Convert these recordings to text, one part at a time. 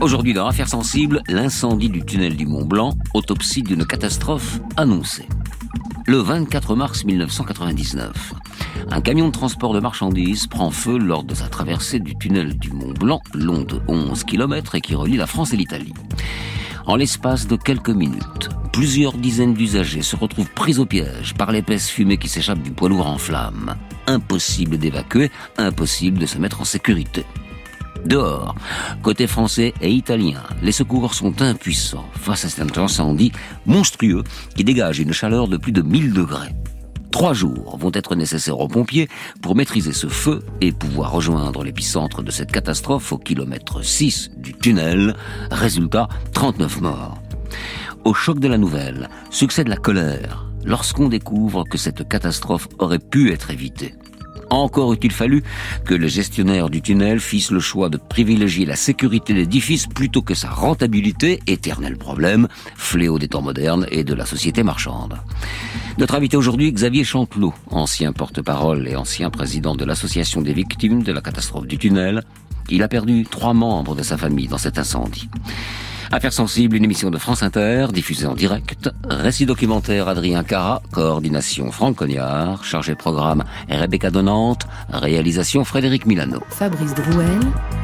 Aujourd'hui, dans Affaires sensibles, l'incendie du tunnel du Mont-Blanc, autopsie d'une catastrophe annoncée. Le 24 mars 1999, un camion de transport de marchandises prend feu lors de sa traversée du tunnel du Mont-Blanc, long de 11 km et qui relie la France et l'Italie. En l'espace de quelques minutes, plusieurs dizaines d'usagers se retrouvent pris au piège par l'épaisse fumée qui s'échappe du poids lourd en flammes. Impossible d'évacuer, impossible de se mettre en sécurité. Dehors, côté français et italien, les secours sont impuissants face à cet incendie monstrueux qui dégage une chaleur de plus de 1000 degrés. 3 jours vont être nécessaires aux pompiers pour maîtriser ce feu et pouvoir rejoindre l'épicentre de cette catastrophe au kilomètre 6 du tunnel. Résultat, 39 morts. Au choc de la nouvelle, succède la colère lorsqu'on découvre que cette catastrophe aurait pu être évitée. Encore eût-il fallu que les gestionnaires du tunnel fissent le choix de privilégier la sécurité de l'édifice plutôt que sa rentabilité, éternel problème, fléau des temps modernes et de la société marchande. Notre invité aujourd'hui, Xavier Chantelot, ancien porte-parole et ancien président de l'association des victimes de la catastrophe du tunnel. Il a perdu 3 membres de sa famille dans cet incendie. Affaires sensibles, une émission de France Inter, diffusée en direct. Récit documentaire Adrien Cara, coordination Franck Cognard, chargé de programme Rebecca Donante, réalisation Frédéric Milano. Fabrice Drouel,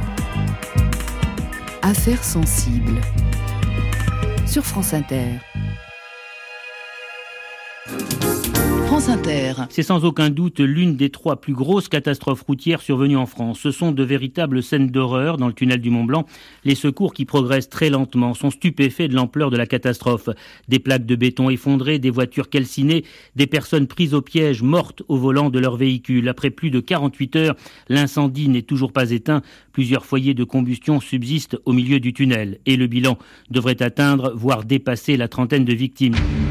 Affaires sensibles, sur France Inter. France Inter. C'est sans aucun doute l'une des 3 plus grosses catastrophes routières survenues en France. Ce sont de véritables scènes d'horreur dans le tunnel du Mont-Blanc. Les secours qui progressent très lentement sont stupéfaits de l'ampleur de la catastrophe. Des plaques de béton effondrées, des voitures calcinées, des personnes prises au piège, mortes au volant de leur véhicule. Après plus de 48 heures, l'incendie n'est toujours pas éteint. Plusieurs foyers de combustion subsistent au milieu du tunnel. Et le bilan devrait atteindre, voire dépasser la trentaine de victimes.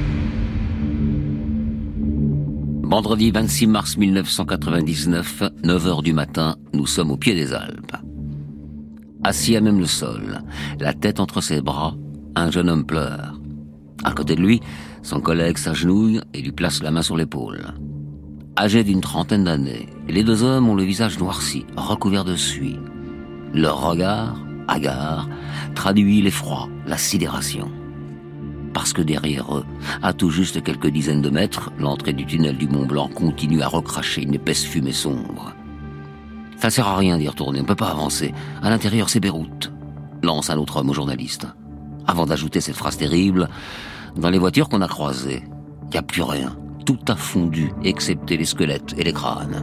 Vendredi 26 mars 1999, 9h du matin, nous sommes au pied des Alpes. Assis à même le sol, la tête entre ses bras, un jeune homme pleure. À côté de lui, son collègue s'agenouille et lui place la main sur l'épaule. Âgés d'une trentaine d'années, les 2 hommes ont le visage noirci, recouvert de suie. Leur regard, hagard, traduit l'effroi, la sidération. Parce que derrière eux, à tout juste quelques dizaines de mètres, l'entrée du tunnel du Mont-Blanc continue à recracher une épaisse fumée sombre. Ça sert à rien d'y retourner, on ne peut pas avancer. À l'intérieur, c'est Beyrouth, lance un autre homme au journaliste. Avant d'ajouter cette phrase terrible, dans les voitures qu'on a croisées, il n'y a plus rien. Tout a fondu, excepté les squelettes et les crânes.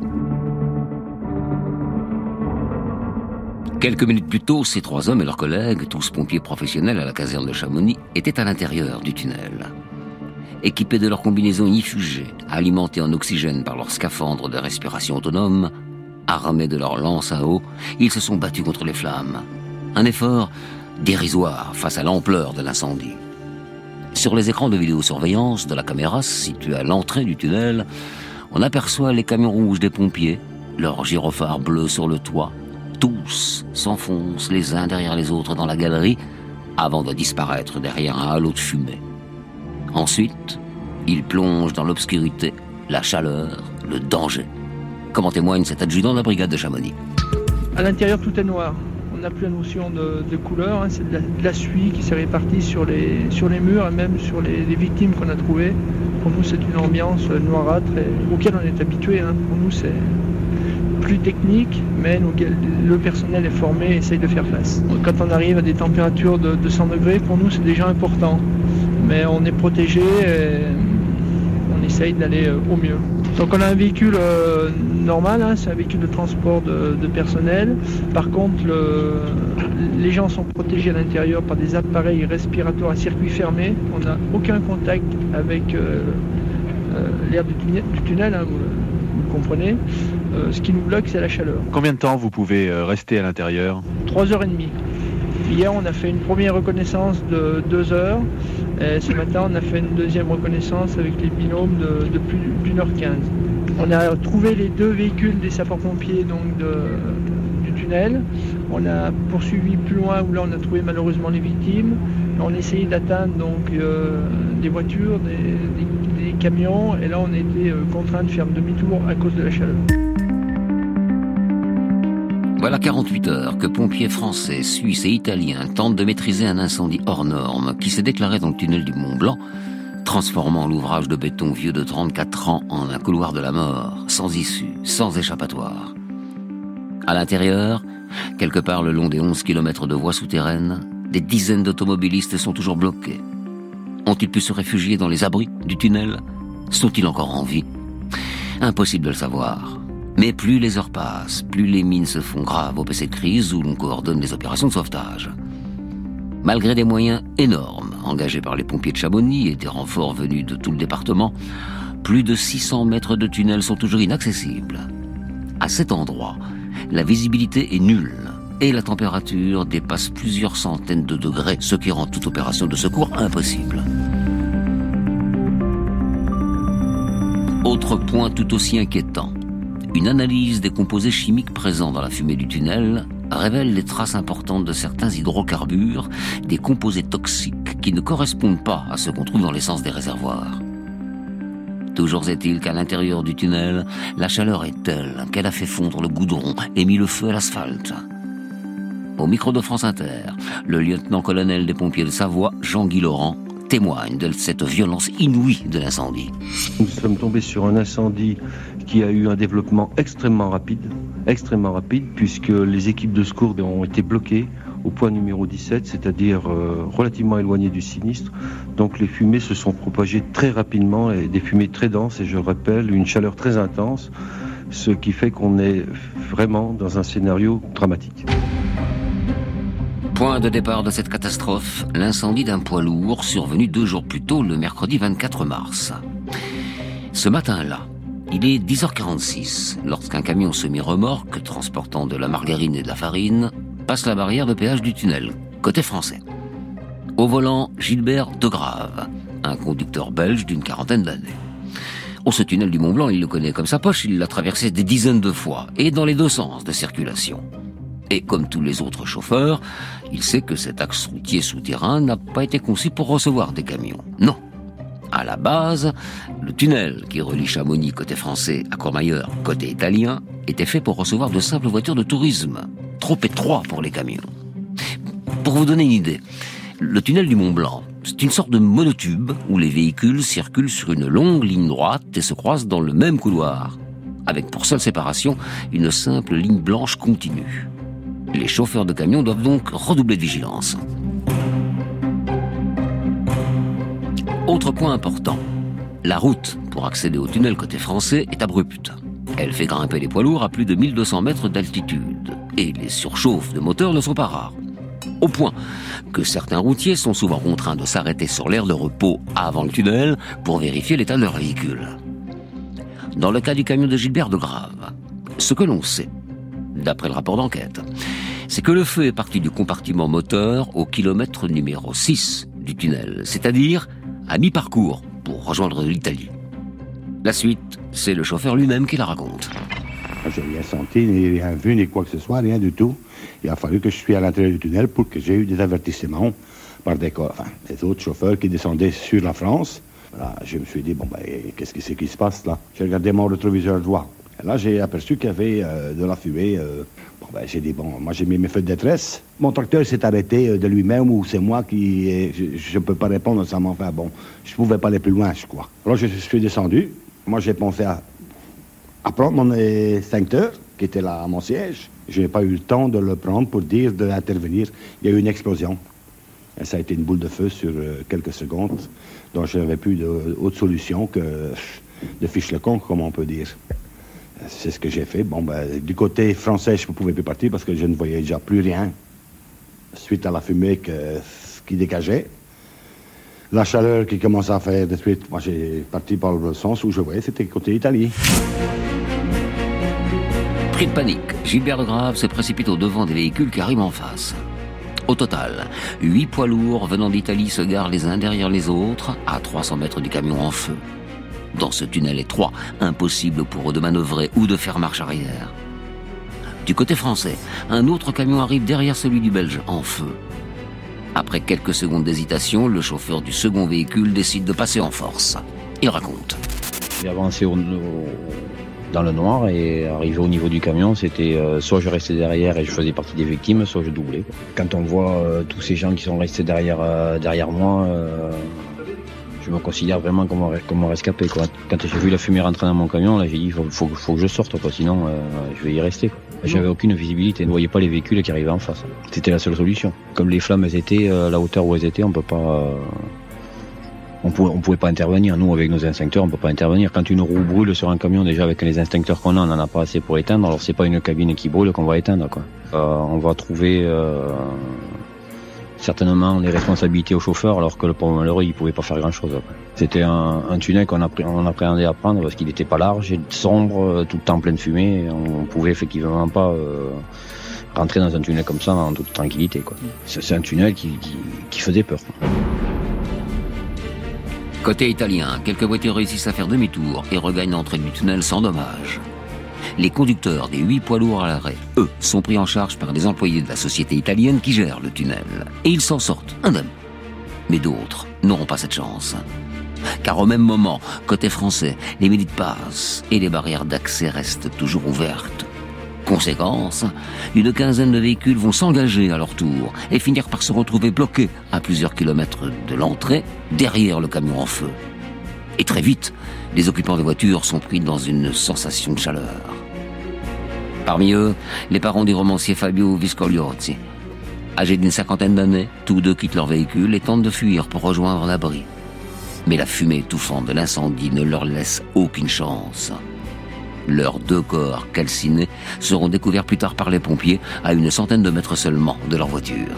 Quelques minutes plus tôt, ces 3 hommes et leurs collègues, tous pompiers professionnels à la caserne de Chamonix, étaient à l'intérieur du tunnel. Équipés de leurs combinaisons ignifugées, alimentés en oxygène par leurs scaphandres de respiration autonome, armés de leurs lances à eau, ils se sont battus contre les flammes. Un effort dérisoire face à l'ampleur de l'incendie. Sur les écrans de vidéosurveillance de la caméra située à l'entrée du tunnel, on aperçoit les camions rouges des pompiers, leurs gyrophares bleus sur le toit. Tous s'enfoncent les uns derrière les autres dans la galerie avant de disparaître derrière un halo de fumée. Ensuite, ils plongent dans l'obscurité, la chaleur, le danger. Comme en témoigne cet adjudant de la brigade de Chamonix. À l'intérieur, tout est noir. On n'a plus la notion de couleur. Hein. C'est de la suie qui s'est répartie sur les murs et même sur les victimes qu'on a trouvées. Pour nous, c'est une ambiance noirâtre auquel on est habitué. Hein. Pour nous, c'est plus technique, mais le personnel est formé et essaye de faire face. Quand on arrive à des températures de 100 degrés, pour nous c'est déjà important, mais on est protégé et on essaye d'aller au mieux. Donc on a un véhicule normal, hein, c'est un véhicule de transport de personnel. Par contre, les gens sont protégés à l'intérieur par des appareils respiratoires à circuit fermé. On n'a aucun contact avec l'air du tunnel, hein, vous comprenez. Ce qui nous bloque, c'est la chaleur. Combien de temps vous pouvez rester à l'intérieur ? 3h30. Hier, on a fait une première reconnaissance de 2 heures. Et ce matin, on a fait une deuxième reconnaissance avec les binômes de plus d'1h15. On a trouvé les 2 véhicules des sapeurs-pompiers donc du tunnel. On a poursuivi plus loin où là, on a trouvé malheureusement les victimes. On a essayé d'atteindre donc des voitures, des camions. Et là, on a été contraint de faire demi-tour à cause de la chaleur. Voilà 48 heures que pompiers français, suisses et italiens tentent de maîtriser un incendie hors norme qui s'est déclaré dans le tunnel du Mont Blanc, transformant l'ouvrage de béton vieux de 34 ans en un couloir de la mort, sans issue, sans échappatoire. À l'intérieur, quelque part le long des 11 kilomètres de voies souterraines, des dizaines d'automobilistes sont toujours bloqués. Ont-ils pu se réfugier dans les abris du tunnel? Sont-ils encore en vie? Impossible de le savoir. Mais plus les heures passent, plus les mines se font graves au PC de crise où l'on coordonne les opérations de sauvetage. Malgré des moyens énormes engagés par les pompiers de Chamonix et des renforts venus de tout le département, plus de 600 mètres de tunnel sont toujours inaccessibles. À cet endroit, la visibilité est nulle et la température dépasse plusieurs centaines de degrés, ce qui rend toute opération de secours impossible. Autre point tout aussi inquiétant. Une analyse des composés chimiques présents dans la fumée du tunnel révèle les traces importantes de certains hydrocarbures, des composés toxiques qui ne correspondent pas à ce qu'on trouve dans l'essence des réservoirs. Toujours est-il qu'à l'intérieur du tunnel, la chaleur est telle qu'elle a fait fondre le goudron et mis le feu à l'asphalte. Au micro de France Inter, le lieutenant-colonel des pompiers de Savoie, Jean-Guy Laurent, témoigne de cette violence inouïe de l'incendie. Nous sommes tombés sur un incendie qui a eu un développement extrêmement rapide, puisque les équipes de secours ont été bloquées au point numéro 17, c'est-à-dire relativement éloigné du sinistre. Donc les fumées se sont propagées très rapidement, et des fumées très denses, et je le rappelle, une chaleur très intense, ce qui fait qu'on est vraiment dans un scénario dramatique. Point de départ de cette catastrophe, l'incendie d'un poids lourd survenu 2 jours plus tôt, le mercredi 24 mars. Ce matin-là, il est 10h46 lorsqu'un camion semi-remorque transportant de la margarine et de la farine passe la barrière de péage du tunnel, côté français. Au volant, Gilbert Degrave, un conducteur belge d'une 40aine d'années. Ce tunnel du Mont Blanc, il le connaît comme sa poche, il l'a traversé des dizaines de fois, et dans les 2 sens de circulation. Et comme tous les autres chauffeurs, il sait que cet axe routier souterrain n'a pas été conçu pour recevoir des camions. Non. À la base, le tunnel qui relie Chamonix côté français à Courmayeur côté italien était fait pour recevoir de simples voitures de tourisme, trop étroit pour les camions. Pour vous donner une idée, le tunnel du Mont Blanc, c'est une sorte de monotube où les véhicules circulent sur une longue ligne droite et se croisent dans le même couloir, avec pour seule séparation une simple ligne blanche continue. Les chauffeurs de camions doivent donc redoubler de vigilance. Autre point important, la route pour accéder au tunnel côté français est abrupte. Elle fait grimper les poids lourds à plus de 1200 mètres d'altitude et les surchauffes de moteurs ne sont pas rares. Au point que certains routiers sont souvent contraints de s'arrêter sur l'aire de repos avant le tunnel pour vérifier l'état de leur véhicule. Dans le cas du camion de Gilbert Degrave, ce que l'on sait, d'après le rapport d'enquête, c'est que le feu est parti du compartiment moteur au kilomètre numéro 6 du tunnel, c'est-à-dire à mi-parcours pour rejoindre l'Italie. La suite, c'est le chauffeur lui-même qui la raconte. Je n'ai rien senti, ni rien vu, ni quoi que ce soit, rien du tout. Il a fallu que je sois à l'intérieur du tunnel pour que j'ai eu des avertissements par des autres chauffeurs qui descendaient sur la France. Voilà, je me suis dit, qu'est-ce que c'est qui se passe là? J'ai regardé mon rétroviseur droit. Et là, j'ai aperçu qu'il y avait de la fumée. J'ai dit, moi j'ai mis mes feux de détresse. Mon tracteur s'est arrêté de lui-même ou c'est moi qui... je ne peux pas répondre à ça, mais enfin je ne pouvais pas aller plus loin, je crois. Alors je suis descendu. Moi j'ai pensé à prendre mon extincteur qui était là à mon siège. Je n'ai pas eu le temps de le prendre pour dire d'intervenir. Il y a eu une explosion. Et ça a été une boule de feu sur quelques secondes. Donc je n'avais plus d'autre solution que de fiche le camp, comme on peut dire. C'est ce que j'ai fait. Du côté français, je ne pouvais plus partir parce que je ne voyais déjà plus rien suite à la fumée qui dégageait. La chaleur qui commençait à faire de suite, moi j'ai parti par le sens où je voyais, c'était côté Italie. Pris de panique, Gilbert Degrave se précipite au devant des véhicules qui arrivent en face. Au total, 8 poids lourds venant d'Italie se garent les uns derrière les autres à 300 mètres du camion en feu. Dans ce tunnel étroit, impossible pour eux de manœuvrer ou de faire marche arrière. Du côté français, un autre camion arrive derrière celui du Belge, en feu. Après quelques secondes d'hésitation, le chauffeur du second véhicule décide de passer en force. Il raconte. J'ai avancé dans le noir, et arrivé au niveau du camion, c'était soit je restais derrière et je faisais partie des victimes, soit je doublais. Quand on voit tous ces gens qui sont restés derrière moi, je me considère vraiment comme un rescapé, quoi. Quand j'ai vu la fumée rentrer dans mon camion, là, j'ai dit faut que je sorte, quoi, sinon je vais y rester, quoi. J'avais aucune visibilité, je ne voyais pas les véhicules qui arrivaient en face. C'était la seule solution. Comme les flammes étaient, la hauteur où elles étaient, on pouvait pas intervenir. Nous, avec nos extincteurs, on peut pas intervenir. Quand une roue brûle sur un camion, déjà avec les extincteurs qu'on a, on n'en a pas assez pour éteindre. Alors c'est pas une cabine qui brûle qu'on va éteindre, quoi. On va trouver certainement les responsabilités au chauffeur, alors que le pauvre malheureux, il pouvait pas faire grand-chose. C'était un tunnel qu'on appréhendait à prendre parce qu'il n'était pas large, et sombre, tout le temps plein de fumée. On pouvait effectivement pas rentrer dans un tunnel comme ça en toute tranquillité, quoi. C'est un tunnel qui faisait peur, quoi. Côté italien, quelques voitures réussissent à faire demi-tour et regagnent l'entrée du tunnel sans dommage. Les conducteurs des 8 poids lourds à l'arrêt, eux, sont pris en charge par des employés de la société italienne qui gère le tunnel. Et ils s'en sortent, indemnes. Mais d'autres n'auront pas cette chance. Car au même moment, côté français, les minutes passent et les barrières d'accès restent toujours ouvertes. Conséquence, une quinzaine de véhicules vont s'engager à leur tour et finir par se retrouver bloqués à plusieurs kilomètres de l'entrée, derrière le camion en feu. Et très vite, les occupants des voitures sont pris dans une sensation de chaleur. Parmi eux, les parents du romancier Fabio Viscogliozzi. Âgés d'une 50aine d'années, tous deux quittent leur véhicule et tentent de fuir pour rejoindre l'abri. Mais la fumée étouffante de l'incendie ne leur laisse aucune chance. Leurs 2 corps calcinés seront découverts plus tard par les pompiers à une centaine de mètres seulement de leur voiture.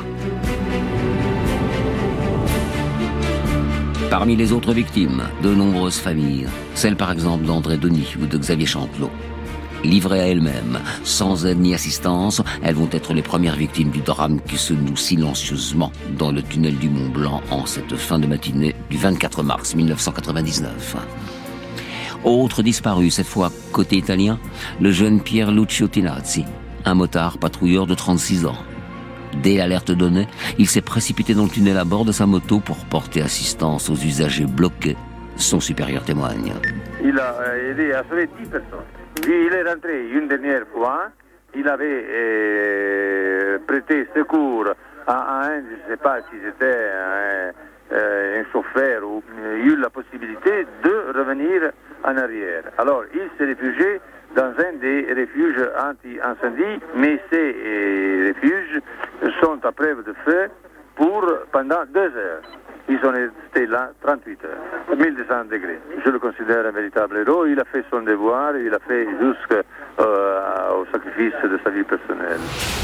Parmi les autres victimes, de nombreuses familles, celle par exemple d'André Denis ou de Xavier Chantelot. Livrées à elles-mêmes, sans aide ni assistance, elles vont être les premières victimes du drame qui se noue silencieusement dans le tunnel du Mont Blanc en cette fin de matinée du 24 mars 1999. Autre disparu, cette fois côté italien, le jeune Pier Lucio Tinazzi, un motard patrouilleur de 36 ans. Dès l'alerte donnée, il s'est précipité dans le tunnel à bord de sa moto pour porter assistance aux usagers bloqués. Son supérieur témoigne. Il a aidé à sauver 10 personnes. Il est rentré une dernière fois. Il avait prêté secours à un, je ne sais pas si c'était un chauffeur ou il a eu la possibilité de revenir en arrière. Alors, il s'est réfugié dans un des refuges anti-incendie, mais ces refuges sont à preuve de feu pendant 2 heures. Ils sont restés là 38 heures, 1200 degrés. Je le considère un véritable héros. Il a fait son devoir, il a fait jusqu'au sacrifice de sa vie personnelle.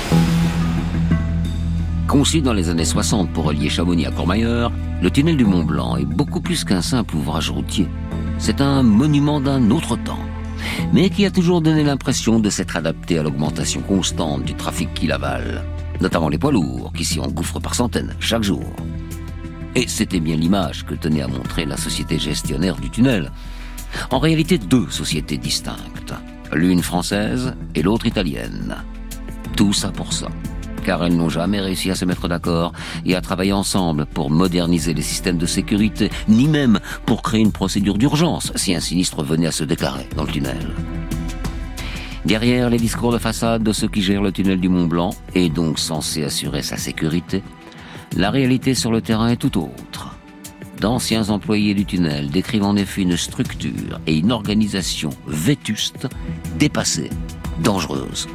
Conçu dans les années 60 pour relier Chamonix à Courmayeur, le tunnel du Mont Blanc est beaucoup plus qu'un simple ouvrage routier. C'est un monument d'un autre temps, mais qui a toujours donné l'impression de s'être adapté à l'augmentation constante du trafic qui l'avale, notamment les poids lourds qui s'y engouffrent par centaines chaque jour. Et c'était bien l'image que tenait à montrer la société gestionnaire du tunnel. En réalité, 2 sociétés distinctes, l'une française et l'autre italienne. Tout ça pour ça, car elles n'ont jamais réussi à se mettre d'accord et à travailler ensemble pour moderniser les systèmes de sécurité, ni même pour créer une procédure d'urgence si un sinistre venait à se déclarer dans le tunnel. Derrière les discours de façade de ceux qui gèrent le tunnel du Mont Blanc, et donc censés assurer sa sécurité, la réalité sur le terrain est tout autre. D'anciens employés du tunnel décrivent en effet une structure et une organisation vétustes, dépassées, dangereuses.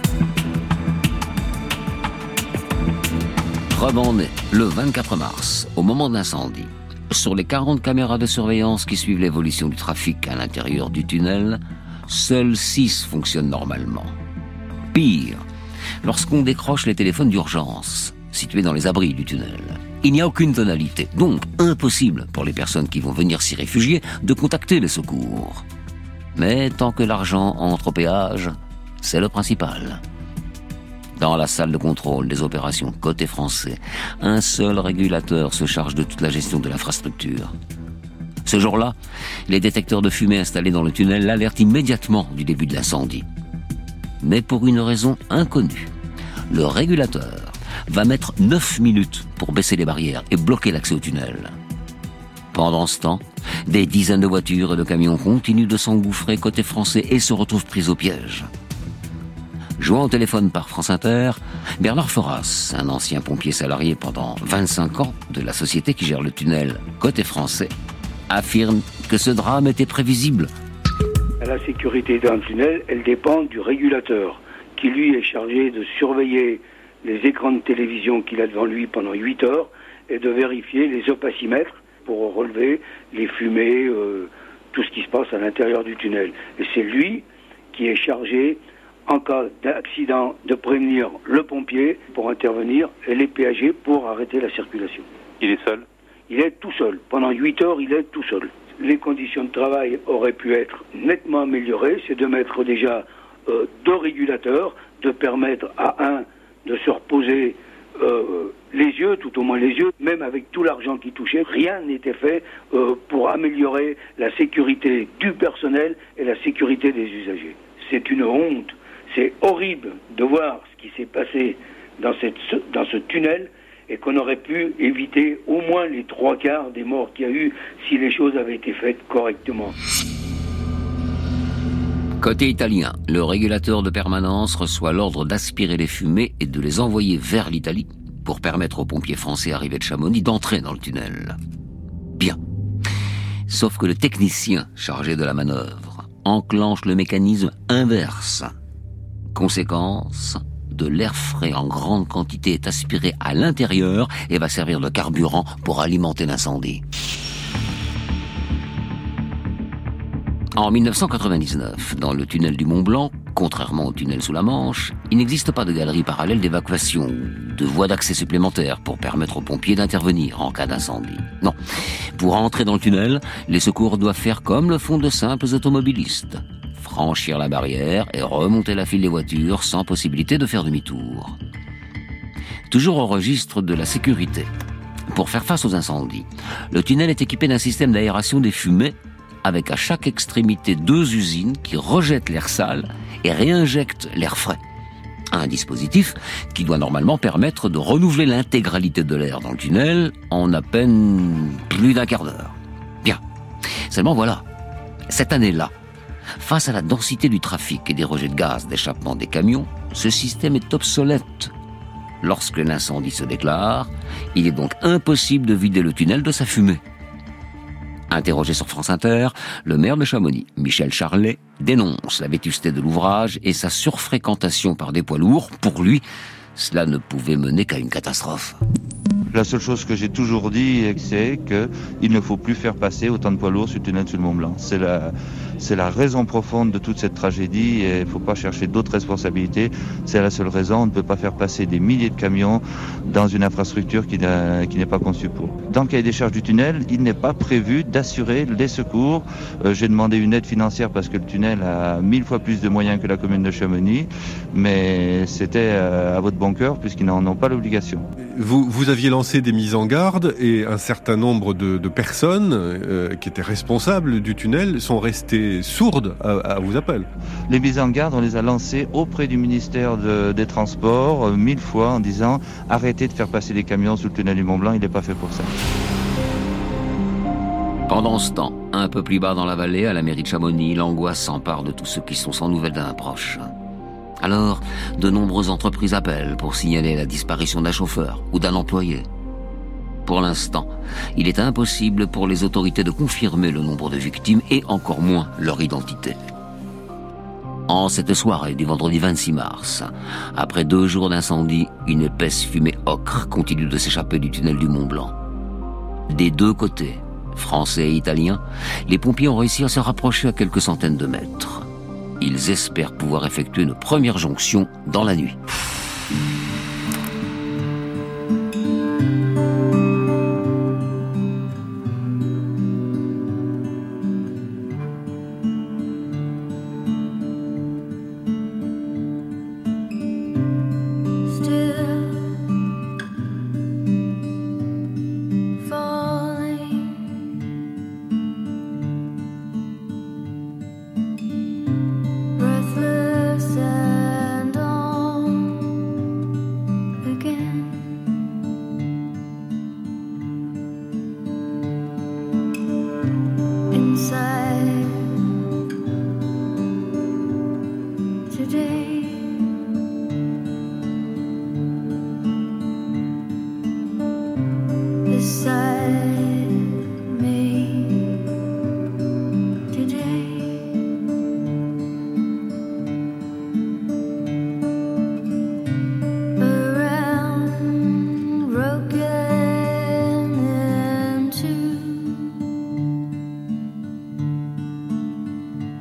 Rebondé le 24 mars, au moment de l'incendie. Sur les 40 caméras de surveillance qui suivent l'évolution du trafic à l'intérieur du tunnel, seules 6 fonctionnent normalement. Pire, lorsqu'on décroche les téléphones d'urgence, situés dans les abris du tunnel, il n'y a aucune tonalité, donc impossible pour les personnes qui vont venir s'y réfugier de contacter les secours. Mais tant que l'argent entre au péage, c'est le principal. Dans la salle de contrôle des opérations côté français, un seul régulateur se charge de toute la gestion de l'infrastructure. Ce jour-là, les détecteurs de fumée installés dans le tunnel l'alertent immédiatement du début de l'incendie. Mais pour une raison inconnue, le régulateur va mettre 9 minutes pour baisser les barrières et bloquer l'accès au tunnel. Pendant ce temps, des dizaines de voitures et de camions continuent de s'engouffrer côté français et se retrouvent pris au piège. Joint au téléphone par France Inter, Bernard Foras, un ancien pompier salarié pendant 25 ans de la société qui gère le tunnel côté français, affirme que ce drame était prévisible. La sécurité d'un tunnel, elle dépend du régulateur, qui lui est chargé de surveiller les écrans de télévision qu'il a devant lui pendant 8 heures et de vérifier les opacimètres pour relever les fumées, tout ce qui se passe à l'intérieur du tunnel. Et c'est lui qui est chargé, en cas d'accident, de prévenir le pompier pour intervenir et les péagers pour arrêter la circulation. Il est seul? Il est tout seul. Pendant 8 heures, il est tout seul. Les conditions de travail auraient pu être nettement améliorées. C'est de mettre déjà 2 régulateurs, de permettre à un de se reposer les yeux, tout au moins les yeux, même avec tout l'argent qui touchait, rien n'était fait pour améliorer la sécurité du personnel et la sécurité des usagers. C'est une honte, c'est horrible de voir ce qui s'est passé dans ce tunnel et qu'on aurait pu éviter au moins les 3/4 des morts qu'il y a eu si les choses avaient été faites correctement. Côté italien, le régulateur de permanence reçoit l'ordre d'aspirer les fumées et de les envoyer vers l'Italie pour permettre aux pompiers français arrivés de Chamonix d'entrer dans le tunnel. Bien. Sauf que le technicien chargé de la manœuvre enclenche le mécanisme inverse. Conséquence, de l'air frais en grande quantité est aspiré à l'intérieur et va servir de carburant pour alimenter l'incendie. En 1999, dans le tunnel du Mont-Blanc, contrairement au tunnel sous la Manche, il n'existe pas de galerie parallèle d'évacuation ou de voie d'accès supplémentaire pour permettre aux pompiers d'intervenir en cas d'incendie. Non. Pour entrer dans le tunnel, les secours doivent faire comme le font de simples automobilistes. Franchir la barrière et remonter la file des voitures sans possibilité de faire demi-tour. Toujours au registre de la sécurité. Pour faire face aux incendies, le tunnel est équipé d'un système d'aération des fumées avec à chaque extrémité 2 usines qui rejettent l'air sale et réinjectent l'air frais. Un dispositif qui doit normalement permettre de renouveler l'intégralité de l'air dans le tunnel en à peine plus d'1 quart d'heure. Bien. Seulement voilà, cette année-là, face à la densité du trafic et des rejets de gaz d'échappement des camions, ce système est obsolète. Lorsque l'incendie se déclare, il est donc impossible de vider le tunnel de sa fumée. Interrogé sur France Inter, le maire de Chamonix, Michel Charlet, dénonce la vétusté de l'ouvrage et sa surfréquentation par des poids lourds. Pour lui, cela ne pouvait mener qu'à une catastrophe. La seule chose que j'ai toujours dit, c'est qu'il ne faut plus faire passer autant de poids lourds sur le tunnel sur le Mont-Blanc. C'est la raison profonde de toute cette tragédie et il ne faut pas chercher d'autres responsabilités. C'est la seule raison. On ne peut pas faire passer des milliers de camions dans une infrastructure qui n'est pas conçue pour. Dans le cahier des charges du tunnel, il n'est pas prévu d'assurer les secours. J'ai demandé une aide financière parce que le tunnel a 1000 fois plus de moyens que la commune de Chamonix, mais c'était à votre bon cœur puisqu'ils n'en ont pas l'obligation. Vous aviez lancé des mises en garde et un certain nombre de personnes qui étaient responsables du tunnel sont restées sourdes à vos appels. Les mises en garde, on les a lancées auprès du ministère des Transports 1000 fois en disant arrêtez de faire passer des camions sous le tunnel du Mont-Blanc, il n'est pas fait pour ça. Pendant ce temps, un peu plus bas dans la vallée, à la mairie de Chamonix, l'angoisse s'empare de tous ceux qui sont sans nouvelles d'un proche. Alors, de nombreuses entreprises appellent pour signaler la disparition d'un chauffeur ou d'un employé. Pour l'instant, il est impossible pour les autorités de confirmer le nombre de victimes et encore moins leur identité. En cette soirée du vendredi 26 mars, après 2 jours d'incendie, une épaisse fumée ocre continue de s'échapper du tunnel du Mont-Blanc. Des 2 côtés, français et italiens, les pompiers ont réussi à se rapprocher à quelques centaines de mètres. Ils espèrent pouvoir effectuer une première jonction dans la nuit.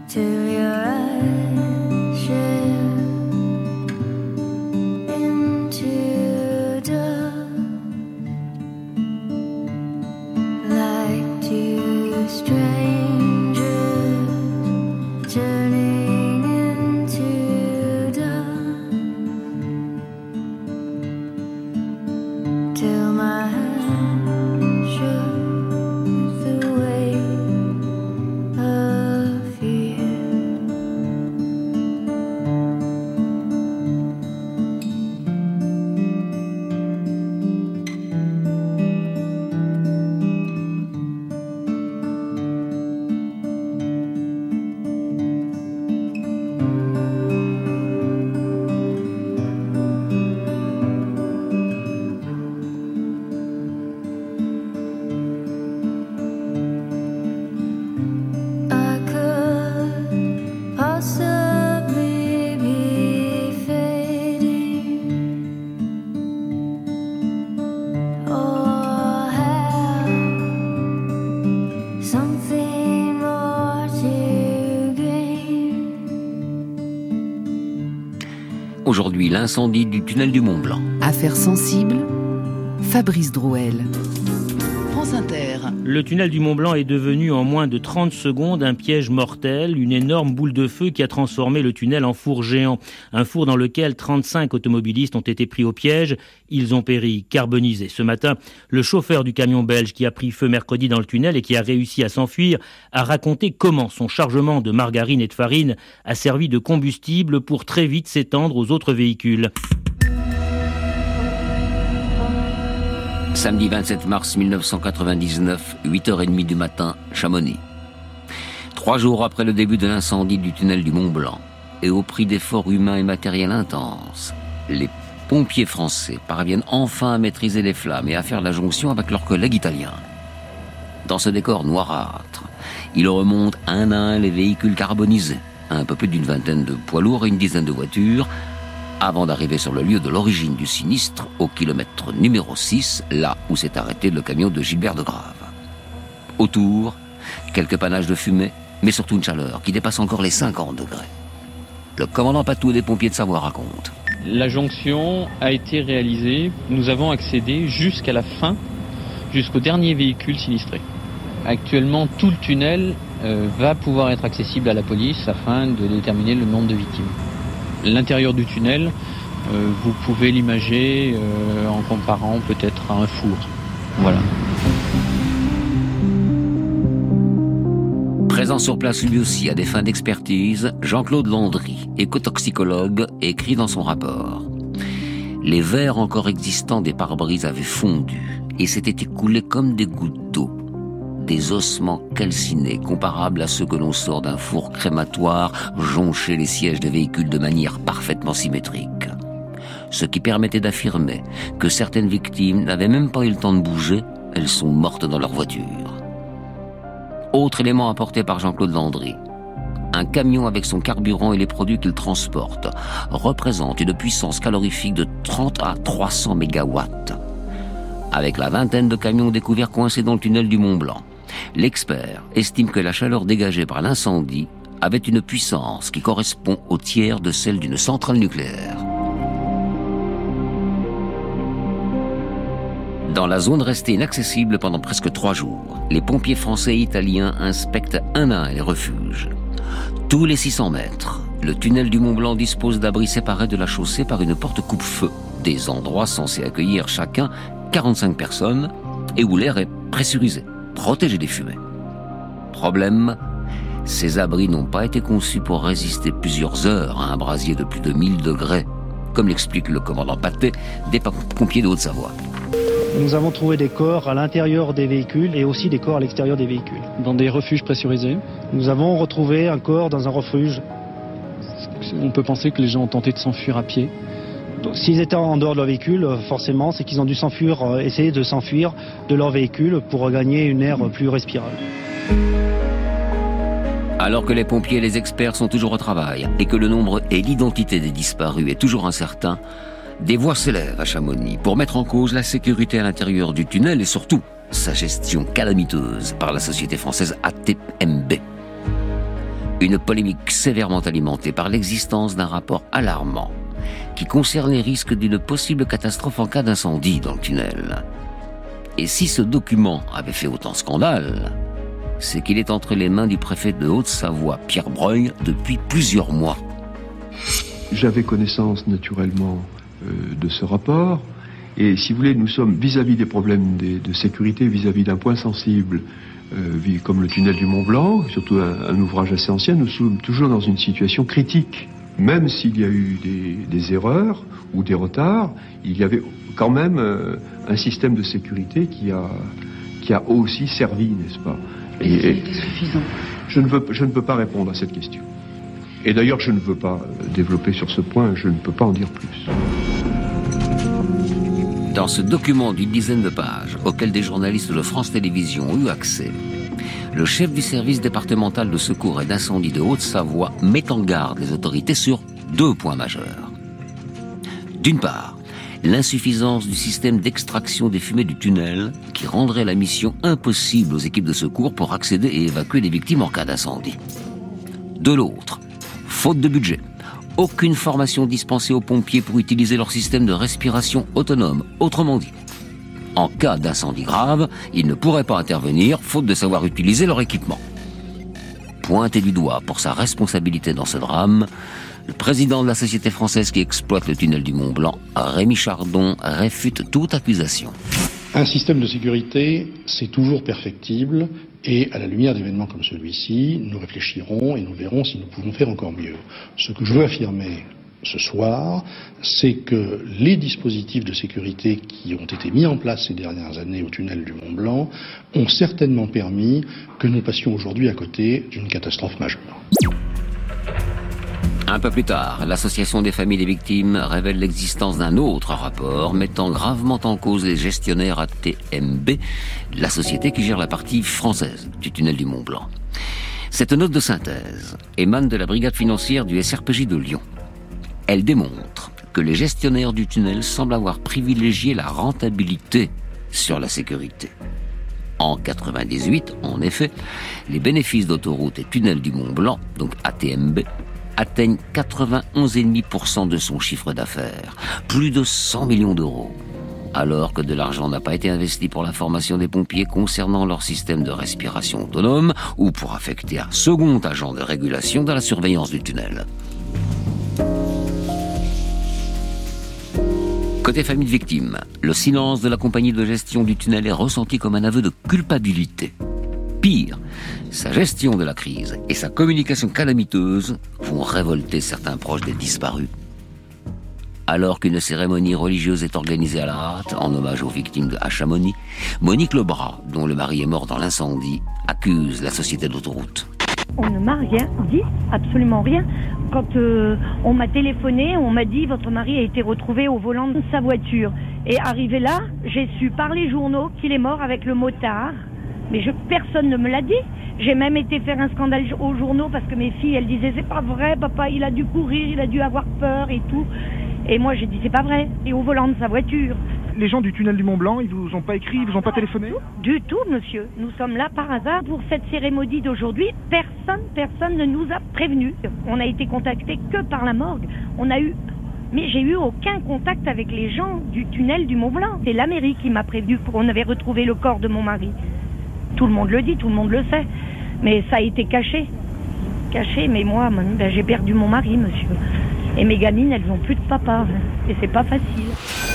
Aujourd'hui, l'incendie du tunnel du Mont-Blanc. Affaire sensible, Fabrice Drouel. France Inter. Le tunnel du Mont-Blanc est devenu en moins de 30 secondes un piège mortel, une énorme boule de feu qui a transformé le tunnel en four géant. Un four dans lequel 35 automobilistes ont été pris au piège. Ils ont péri, carbonisés. Ce matin, le chauffeur du camion belge qui a pris feu mercredi dans le tunnel et qui a réussi à s'enfuir a raconté comment son chargement de margarine et de farine a servi de combustible pour très vite s'étendre aux autres véhicules. Samedi 27 mars 1999, 8h30 du matin, Chamonix. 3 jours après le début de l'incendie du tunnel du Mont-Blanc, et au prix d'efforts humains et matériels intenses, les pompiers français parviennent enfin à maîtriser les flammes et à faire la jonction avec leurs collègues italiens. Dans ce décor noirâtre, ils remontent un à un les véhicules carbonisés, un peu plus d'une vingtaine de poids lourds et une dizaine de voitures, avant d'arriver sur le lieu de l'origine du sinistre, au kilomètre numéro 6, là où s'est arrêté le camion de Gilbert de Grave. Autour, quelques panaches de fumée, mais surtout une chaleur qui dépasse encore les 50 degrés. Le commandant Patou des pompiers de Savoie raconte. La jonction a été réalisée, nous avons accédé jusqu'à la fin, jusqu'au dernier véhicule sinistré. Actuellement, tout le tunnel va pouvoir être accessible à la police afin de déterminer le nombre de victimes. L'intérieur du tunnel, vous pouvez l'imager en comparant peut-être à un four. Voilà. Présent sur place lui aussi à des fins d'expertise, Jean-Claude Landry, écotoxicologue, écrit dans son rapport. Les verres encore existants des pare-brises avaient fondu et s'étaient écoulés comme des gouttes d'eau. Des ossements calcinés comparables à ceux que l'on sort d'un four crématoire jonchaient les sièges des véhicules de manière parfaitement symétrique. Ce qui permettait d'affirmer que certaines victimes n'avaient même pas eu le temps de bouger, elles sont mortes dans leur voiture. Autre élément apporté par Jean-Claude Landry. Un camion avec son carburant et les produits qu'il transporte représente une puissance calorifique de 30 à 300 mégawatts. Avec la vingtaine de camions découverts coincés dans le tunnel du Mont-Blanc, l'expert estime que la chaleur dégagée par l'incendie avait une puissance qui correspond au tiers de celle d'une centrale nucléaire. Dans la zone restée inaccessible pendant presque 3 jours, les pompiers français et italiens inspectent un à un les refuges. Tous les 600 mètres, le tunnel du Mont-Blanc dispose d'abris séparés de la chaussée par une porte coupe-feu, des endroits censés accueillir chacun 45 personnes et où l'air est pressurisé, protégé des fumées. Problème, ces abris n'ont pas été conçus pour résister plusieurs heures à un brasier de plus de 1000 degrés, comme l'explique le commandant Paté des pompiers de Haute-Savoie. Nous avons trouvé des corps à l'intérieur des véhicules et aussi des corps à l'extérieur des véhicules. Dans des refuges pressurisés ? Nous avons retrouvé un corps dans un refuge. On peut penser que les gens ont tenté de s'enfuir à pied. Donc, s'ils étaient en dehors de leur véhicule, forcément, c'est qu'ils ont dû essayer de s'enfuir de leur véhicule pour gagner une aire plus respirable. Alors que les pompiers et les experts sont toujours au travail et que le nombre et l'identité des disparus est toujours incertain, des voix s'élèvent à Chamonix pour mettre en cause la sécurité à l'intérieur du tunnel et surtout sa gestion calamiteuse par la société française ATMB. Une polémique sévèrement alimentée par l'existence d'un rapport alarmant qui concerne les risques d'une possible catastrophe en cas d'incendie dans le tunnel. Et si ce document avait fait autant scandale, c'est qu'il est entre les mains du préfet de Haute-Savoie, Pierre Breuil, depuis plusieurs mois. J'avais connaissance naturellement de ce rapport, et si vous voulez, nous sommes vis-à-vis des problèmes de sécurité, vis-à-vis d'un point sensible, comme le tunnel du Mont-Blanc, surtout un ouvrage assez ancien, nous sommes toujours dans une situation critique. Même s'il y a eu des erreurs ou des retards, il y avait quand même un système de sécurité qui a aussi servi, n'est-ce pas? Et suffisant. Je ne peux pas répondre à cette question. Et d'ailleurs, je ne veux pas développer sur ce point, je ne peux pas en dire plus. Dans ce document d'une dizaine de pages, auquel des journalistes de France Télévisions ont eu accès, le chef du service départemental de secours et d'incendie de Haute-Savoie met en garde les autorités sur 2 points majeurs. D'une part, l'insuffisance du système d'extraction des fumées du tunnel qui rendrait la mission impossible aux équipes de secours pour accéder et évacuer les victimes en cas d'incendie. De l'autre, faute de budget, aucune formation dispensée aux pompiers pour utiliser leur système de respiration autonome. Autrement dit, en cas d'incendie grave, ils ne pourraient pas intervenir, faute de savoir utiliser leur équipement. Pointé du doigt pour sa responsabilité dans ce drame, le président de la société française qui exploite le tunnel du Mont-Blanc, Rémi Chardon, réfute toute accusation. Un système de sécurité, c'est toujours perfectible, et à la lumière d'événements comme celui-ci, nous réfléchirons et nous verrons si nous pouvons faire encore mieux. Ce que je veux affirmer ce soir, c'est que les dispositifs de sécurité qui ont été mis en place ces dernières années au tunnel du Mont-Blanc ont certainement permis que nous passions aujourd'hui à côté d'une catastrophe majeure. Un peu plus tard, l'association des familles des victimes révèle l'existence d'un autre rapport mettant gravement en cause les gestionnaires ATMB, la société qui gère la partie française du tunnel du Mont-Blanc. Cette note de synthèse émane de la brigade financière du SRPJ de Lyon. Elle démontre que les gestionnaires du tunnel semblent avoir privilégié la rentabilité sur la sécurité. En 1998, en effet, les bénéfices d'Autoroute et Tunnel du Mont-Blanc, donc ATMB, atteignent 91,5% de son chiffre d'affaires, plus de 100 millions d'euros. Alors que de l'argent n'a pas été investi pour la formation des pompiers concernant leur système de respiration autonome ou pour affecter un second agent de régulation dans la surveillance du tunnel. Côté famille de victimes, le silence de la compagnie de gestion du tunnel est ressenti comme un aveu de culpabilité. Pire, sa gestion de la crise et sa communication calamiteuse vont révolter certains proches des disparus. Alors qu'une cérémonie religieuse est organisée à la hâte en hommage aux victimes de Chamonix, Monique Lebras, dont le mari est mort dans l'incendie, accuse la société d'Autoroute. On ne m'a rien dit, absolument rien. Quand on m'a téléphoné, on m'a dit « Votre mari a été retrouvé au volant de sa voiture ». Et arrivé là, j'ai su par les journaux qu'il est mort avec le motard. Mais personne ne me l'a dit. J'ai même été faire un scandale aux journaux parce que mes filles, elles disaient « C'est pas vrai, papa, il a dû courir, il a dû avoir peur et tout ». Et moi, j'ai dit « C'est pas vrai, il est au volant de sa voiture ». Les gens du tunnel du Mont-Blanc, ils vous ont pas écrit, ils vous ont pas téléphoné? Du tout, monsieur. Nous sommes là par hasard pour cette cérémonie d'aujourd'hui. Personne ne nous a prévenus. On a été contactés que par la morgue. Mais j'ai eu aucun contact avec les gens du tunnel du Mont-Blanc. C'est la mairie qui m'a prévenu qu'on avait retrouvé le corps de mon mari. Tout le monde le dit, tout le monde le sait. Mais ça a été caché. Caché, mais moi, j'ai perdu mon mari, monsieur. Et mes gamines, elles n'ont plus de papa. Et c'est pas facile.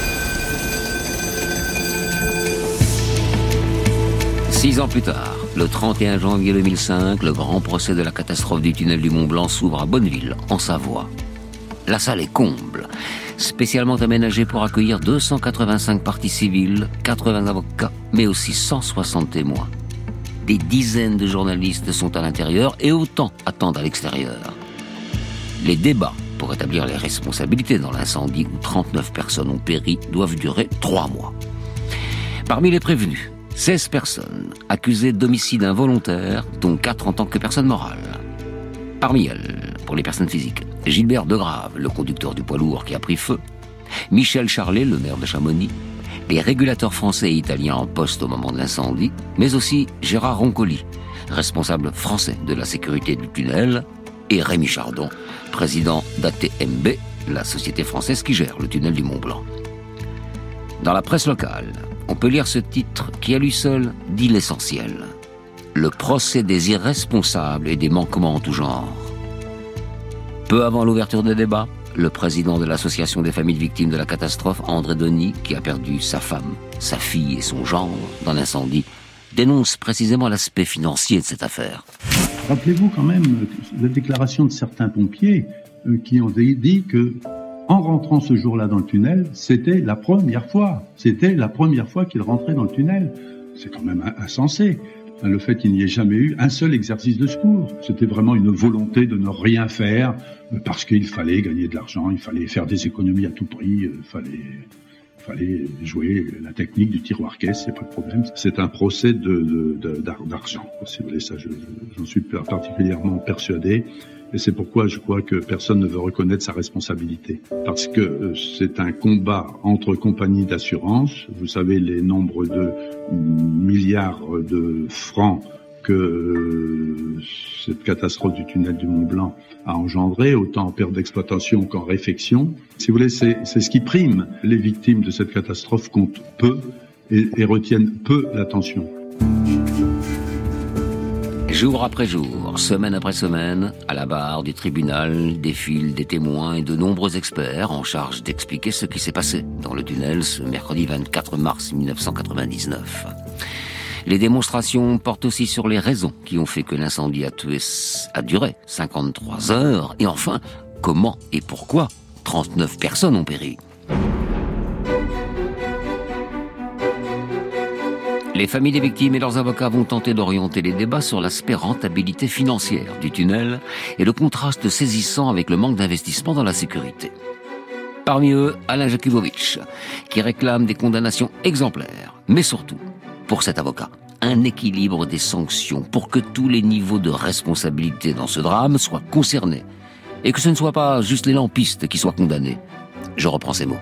6 ans plus tard, le 31 janvier 2005, le grand procès de la catastrophe du tunnel du Mont-Blanc s'ouvre à Bonneville, en Savoie. La salle est comble, spécialement aménagée pour accueillir 285 parties civiles, 80 avocats, mais aussi 160 témoins. Des dizaines de journalistes sont à l'intérieur et autant attendent à l'extérieur. Les débats pour établir les responsabilités dans l'incendie où 39 personnes ont péri doivent durer 3 mois. Parmi les prévenus, 16 personnes accusées d'homicide involontaire, dont 4 en tant que personnes morales. Parmi elles, pour les personnes physiques, Gilbert Degrave, le conducteur du poids lourd qui a pris feu, Michel Charlet, le maire de Chamonix, les régulateurs français et italiens en poste au moment de l'incendie, mais aussi Gérard Roncoli, responsable français de la sécurité du tunnel, et Rémi Chardon, président d'ATMB, la société française qui gère le tunnel du Mont-Blanc. Dans la presse locale, on peut lire ce titre qui à lui seul dit l'essentiel. Le procès des irresponsables et des manquements en tout genre. Peu avant l'ouverture des débats, le président de l'association des familles victimes de la catastrophe, André Denis, qui a perdu sa femme, sa fille et son gendre dans l'incendie, dénonce précisément l'aspect financier de cette affaire. Rappelez-vous quand même la déclaration de certains pompiers qui ont dit que, en rentrant ce jour-là dans le tunnel, c'était la première fois qu'ils rentraient dans le tunnel. C'est quand même insensé. Le fait qu'il n'y ait jamais eu un seul exercice de secours. C'était vraiment une volonté de ne rien faire parce qu'il fallait gagner de l'argent, il fallait faire des économies à tout prix, il fallait jouer la technique du tiroir-caisse, c'est pas de problème. C'est un procès d'argent, si vous voulez, ça j'en suis particulièrement persuadé. Et c'est pourquoi je crois que personne ne veut reconnaître sa responsabilité. Parce que c'est un combat entre compagnies d'assurance. Vous savez les nombres de milliards de francs que cette catastrophe du tunnel du Mont-Blanc a engendré, autant en perte d'exploitation qu'en réfection. Si vous voulez, c'est ce qui prime. Les victimes de cette catastrophe comptent peu et retiennent peu l'attention. Jour après jour, semaine après semaine, à la barre du tribunal défilent des témoins et de nombreux experts en charge d'expliquer ce qui s'est passé dans le tunnel ce mercredi 24 mars 1999. Les démonstrations portent aussi sur les raisons qui ont fait que l'incendie a duré 53 heures. Et enfin, comment et pourquoi 39 personnes ont péri. Les familles des victimes et leurs avocats vont tenter d'orienter les débats sur l'aspect rentabilité financière du tunnel et le contraste saisissant avec le manque d'investissement dans la sécurité. Parmi eux, Alain Jakubowicz, qui réclame des condamnations exemplaires, mais surtout, pour cet avocat, un équilibre des sanctions pour que tous les niveaux de responsabilité dans ce drame soient concernés et que ce ne soit pas juste les lampistes qui soient condamnés. Je reprends ces mots.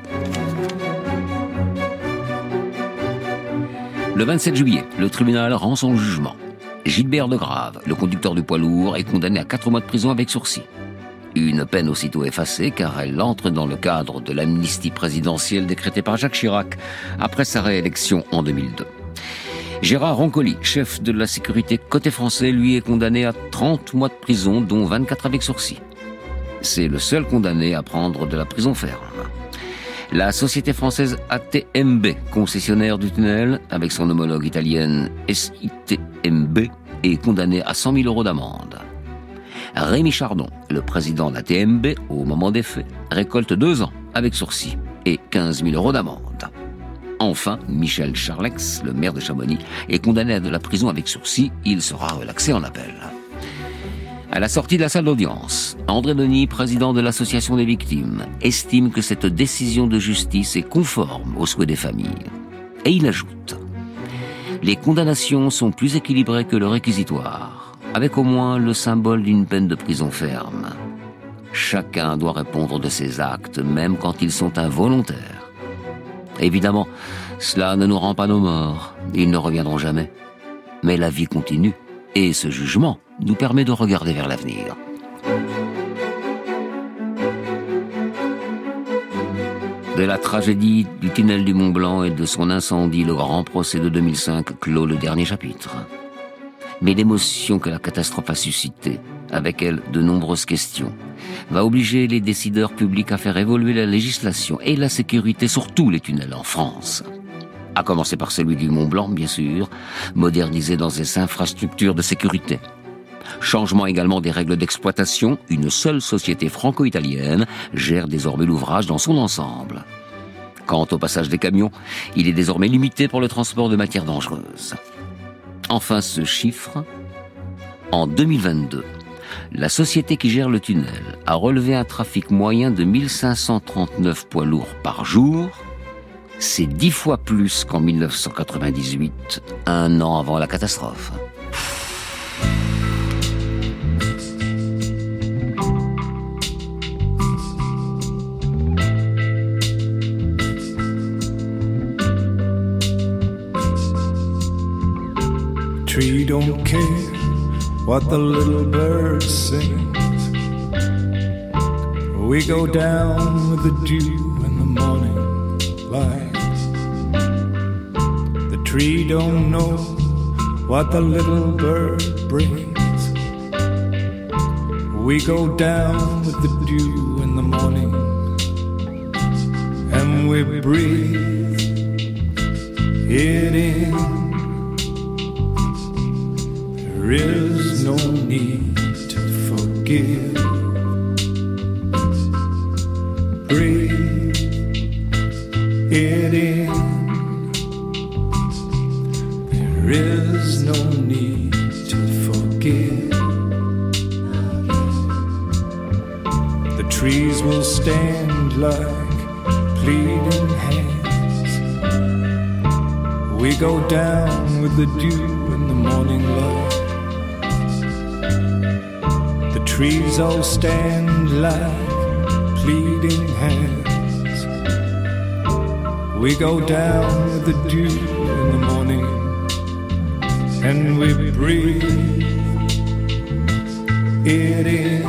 Le 27 juillet, le tribunal rend son jugement. Gilbert Degrave, le conducteur du poids lourd, est condamné à 4 mois de prison avec sursis. Une peine aussitôt effacée car elle entre dans le cadre de l'amnistie présidentielle décrétée par Jacques Chirac après sa réélection en 2002. Gérard Roncoli, chef de la sécurité côté français, lui est condamné à 30 mois de prison, dont 24 avec sursis. C'est le seul condamné à prendre de la prison ferme. La société française ATMB, concessionnaire du tunnel, avec son homologue italienne SITMB, est condamnée à 100 000 euros d'amende. Rémi Chardon, le président d'ATMB, au moment des faits, récolte 2 ans avec sursis et 15 000 euros d'amende. Enfin, Michel Charlex, le maire de Chamonix, est condamné à de la prison avec sursis. Il sera relaxé en appel. À la sortie de la salle d'audience, André Denis, président de l'association des victimes, estime que cette décision de justice est conforme aux souhaits des familles. Et il ajoute : les condamnations sont plus équilibrées que le réquisitoire, avec au moins le symbole d'une peine de prison ferme. Chacun doit répondre de ses actes, même quand ils sont involontaires. Évidemment, cela ne nous rend pas nos morts, ils ne reviendront jamais. Mais la vie continue, et ce jugement nous permet de regarder vers l'avenir. De la tragédie du tunnel du Mont-Blanc et de son incendie, le grand procès de 2005 clôt le dernier chapitre. Mais l'émotion que la catastrophe a suscitée, avec elle de nombreuses questions, va obliger les décideurs publics à faire évoluer la législation et la sécurité sur tous les tunnels en France. À commencer par celui du Mont-Blanc, bien sûr, modernisé dans ses infrastructures de sécurité. Changement également des règles d'exploitation, une seule société franco-italienne gère désormais l'ouvrage dans son ensemble. Quant au passage des camions, il est désormais limité pour le transport de matières dangereuses. Enfin, ce chiffre, en 2022, la société qui gère le tunnel a relevé un trafic moyen de 1539 poids lourds par jour. C'est 10 fois plus qu'en 1998, un an avant la catastrophe. Tree don't care what the little bird sings. We go down with the dew in the morning light. The tree don't know what the little bird brings. We go down with the dew in the morning, and we breathe it in. There is no need to forgive. Breathe it in. There is no need to forgive. The trees will stand like pleading hands. We go down with the dew in the morning light. The trees all stand like pleading hands. We go down with the dew in the morning, and we breathe it in.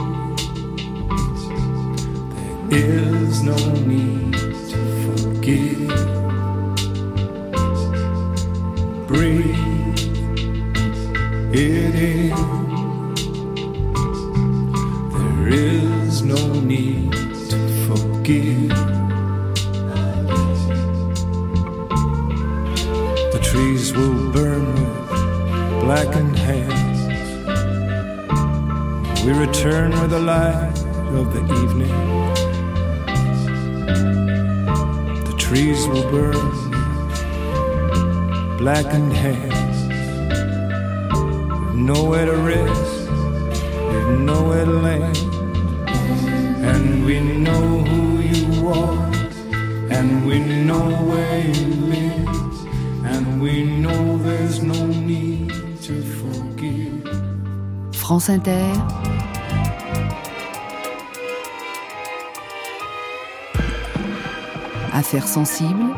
There is no need to forgive. Breathe it in. There is no need to forgive. The trees will burn with blackened hands. We return with the light of the evening. The trees will burn with blackened hands. We've nowhere to rest, we've nowhere to land. And we know who you are, and we know where you live, and we know there's no need to forgive. France Inter. Affaires sensibles.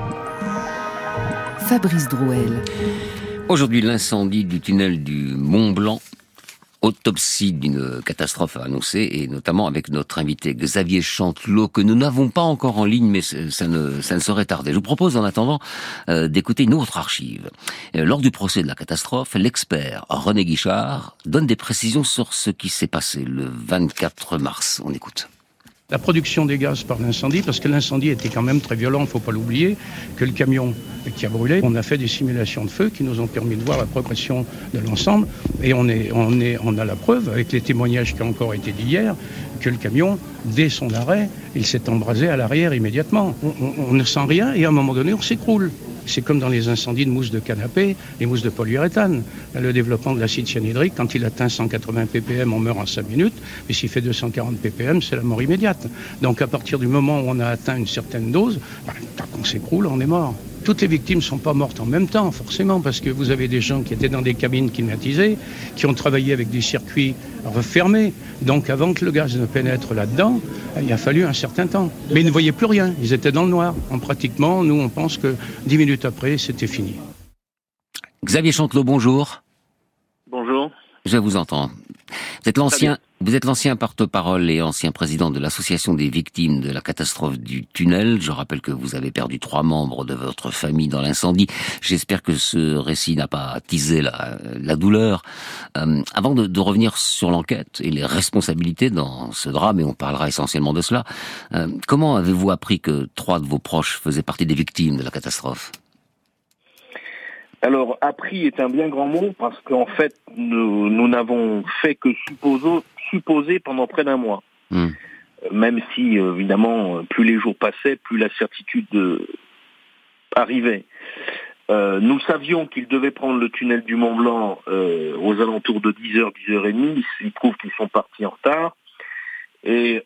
Fabrice Drouel. Aujourd'hui, l'incendie du tunnel du Mont Blanc. Autopsie d'une catastrophe à annoncer, et notamment avec notre invité Xavier Chantelot, que nous n'avons pas encore en ligne, mais ça ne saurait tarder. Je vous propose en attendant d'écouter une autre archive. Lors du procès de la catastrophe, l'expert René Guichard donne des précisions sur ce qui s'est passé le 24 mars. On écoute. La production des gaz par l'incendie, parce que l'incendie était quand même très violent, il ne faut pas l'oublier, que le camion qui a brûlé, on a fait des simulations de feu qui nous ont permis de voir la progression de l'ensemble, et on a la preuve, avec les témoignages qui ont encore été dit hier, que le camion, dès son arrêt, il s'est embrasé à l'arrière immédiatement. On ne sent rien, et à un moment donné, on s'écroule. C'est comme dans les incendies de mousse de canapé, les mousses de polyuréthane. Le développement de l'acide cyanhydrique, quand il atteint 180 ppm, on meurt en 5 minutes. Mais s'il fait 240 ppm, c'est la mort immédiate. Donc à partir du moment où on a atteint une certaine dose, tant qu'on s'écroule, on est mort. Toutes les victimes ne sont pas mortes en même temps, forcément, parce que vous avez des gens qui étaient dans des cabines climatisées, qui ont travaillé avec des circuits refermés. Donc avant que le gaz ne pénètre là-dedans, il a fallu un certain temps. Mais ils ne voyaient plus rien, ils étaient dans le noir. Pratiquement, nous, on pense que 10 minutes après, c'était fini. Xavier Chantelot, bonjour. Bonjour. Je vous entends. Vous êtes l'ancien porte-parole et ancien président de l'association des victimes de la catastrophe du tunnel. Je rappelle que vous avez perdu 3 membres de votre famille dans l'incendie. J'espère que ce récit n'a pas attisé la douleur. Avant de revenir sur l'enquête et les responsabilités dans ce drame, et on parlera essentiellement de cela, comment avez-vous appris que 3 de vos proches faisaient partie des victimes de la catastrophe ? Alors, appris est un bien grand mot, parce qu'en fait, nous n'avons fait que supposer pendant près d'un mois. Même si, évidemment, plus les jours passaient, plus la certitude arrivait. Nous savions qu'ils devaient prendre le tunnel du Mont Blanc aux alentours de 10h, 10h30. Il trouve qu'ils sont partis en retard. Et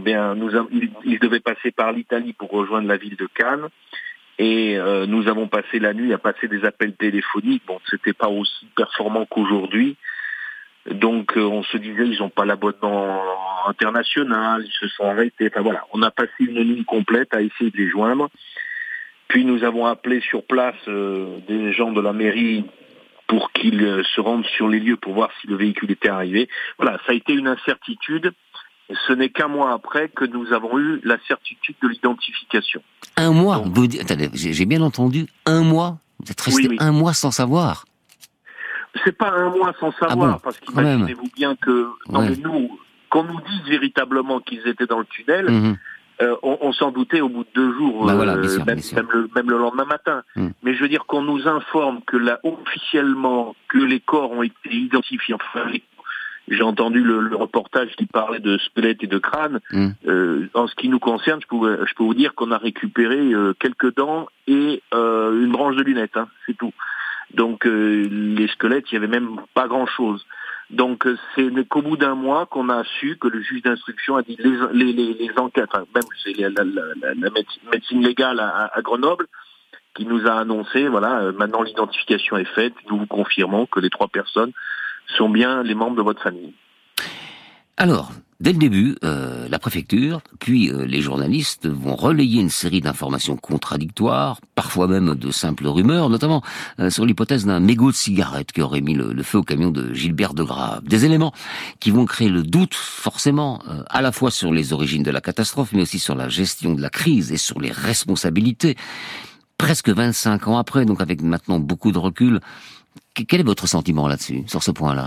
ils devaient passer par l'Italie pour rejoindre la ville de Cannes. Et nous avons passé la nuit à passer des appels téléphoniques. Bon, c'était pas aussi performant qu'aujourd'hui. Donc on se disait, ils n'ont pas l'abonnement international, ils se sont arrêtés. Enfin voilà, on a passé une nuit complète à essayer de les joindre. Puis nous avons appelé sur place des gens de la mairie pour qu'ils se rendent sur les lieux pour voir si le véhicule était arrivé. Voilà, ça a été une incertitude. Ce n'est qu'un mois après que nous avons eu la certitude de l'identification. Un mois. Attendez, j'ai bien entendu, un mois. Vous êtes resté un mois sans savoir. C'est pas un mois sans savoir, parce qu'imaginez-vous bien que nous, qu'on nous dise véritablement qu'ils étaient dans le tunnel, on s'en doutait au bout de 2 jours, même le lendemain matin. Mais je veux dire qu'on nous informe que là, officiellement, que les corps ont été identifiés. Enfin, j'ai entendu le reportage qui parlait de squelettes et de crânes. En ce qui nous concerne, je peux vous dire qu'on a récupéré quelques dents et une branche de lunettes, c'est tout. Donc les squelettes, il y avait même pas grand-chose. Donc c'est qu'au bout d'un mois qu'on a su que le juge d'instruction a dit les enquêtes, enfin, même c'est la médecine légale à Grenoble qui nous a annoncé, voilà, maintenant l'identification est faite, nous vous confirmons que les 3 personnes sont bien les membres de votre famille. Alors, dès le début, la préfecture, puis les journalistes vont relayer une série d'informations contradictoires, parfois même de simples rumeurs, notamment sur l'hypothèse d'un mégot de cigarette qui aurait mis le feu au camion de Gilbert Degrave. Des éléments qui vont créer le doute, forcément, à la fois sur les origines de la catastrophe, mais aussi sur la gestion de la crise et sur les responsabilités. Presque 25 ans après, donc avec maintenant beaucoup de recul, quel est votre sentiment là-dessus, sur ce point-là ?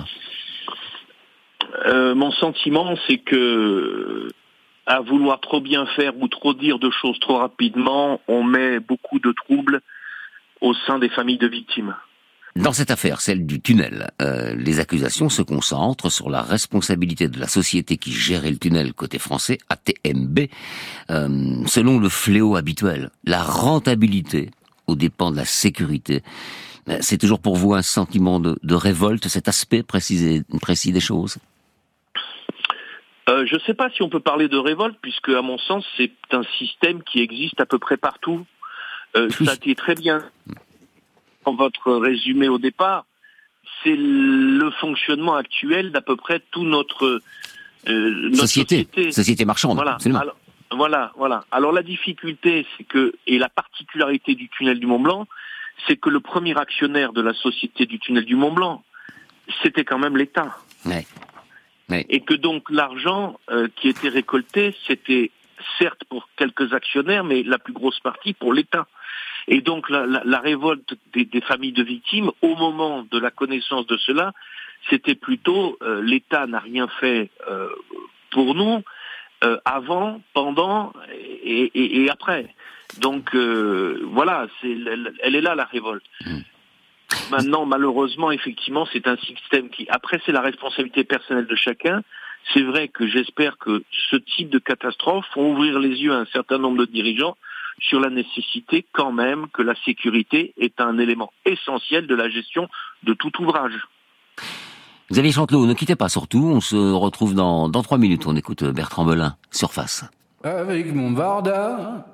Mon sentiment, c'est que, à vouloir trop bien faire ou trop dire de choses trop rapidement, on met beaucoup de troubles au sein des familles de victimes. Dans cette affaire, celle du tunnel, les accusations se concentrent sur la responsabilité de la société qui gérait le tunnel côté français, ATMB, selon le fléau habituel, la rentabilité aux dépens de la sécurité. C'est toujours pour vous un sentiment de révolte, cet aspect précis des choses ? Je ne sais pas si on peut parler de révolte, puisque à mon sens, c'est un système qui existe à peu près partout. Ça a été très bien dans votre résumé au départ. C'est le fonctionnement actuel d'à peu près tout notre société marchande. Voilà. Absolument. Voilà. Alors la difficulté, c'est que, et la particularité du tunnel du Mont-Blanc, c'est que le premier actionnaire de la société du tunnel du Mont-Blanc, c'était quand même l'État. Ouais. Et que donc l'argent qui était récolté, c'était certes pour quelques actionnaires, mais la plus grosse partie pour l'État. Et donc la révolte des familles de victimes, au moment de la connaissance de cela, c'était plutôt l'État n'a rien fait pour nous avant, pendant et après. Donc voilà, elle est là la révolte. Maintenant, malheureusement, effectivement, c'est un système qui, après, c'est la responsabilité personnelle de chacun. C'est vrai que j'espère que ce type de catastrophe font ouvrir les yeux à un certain nombre de dirigeants sur la nécessité quand même que la sécurité est un élément essentiel de la gestion de tout ouvrage. Xavier Chantelot, ne quittez pas surtout, on se retrouve dans 3 minutes. On écoute Bertrand Belin, Surface. Avec mon Varda,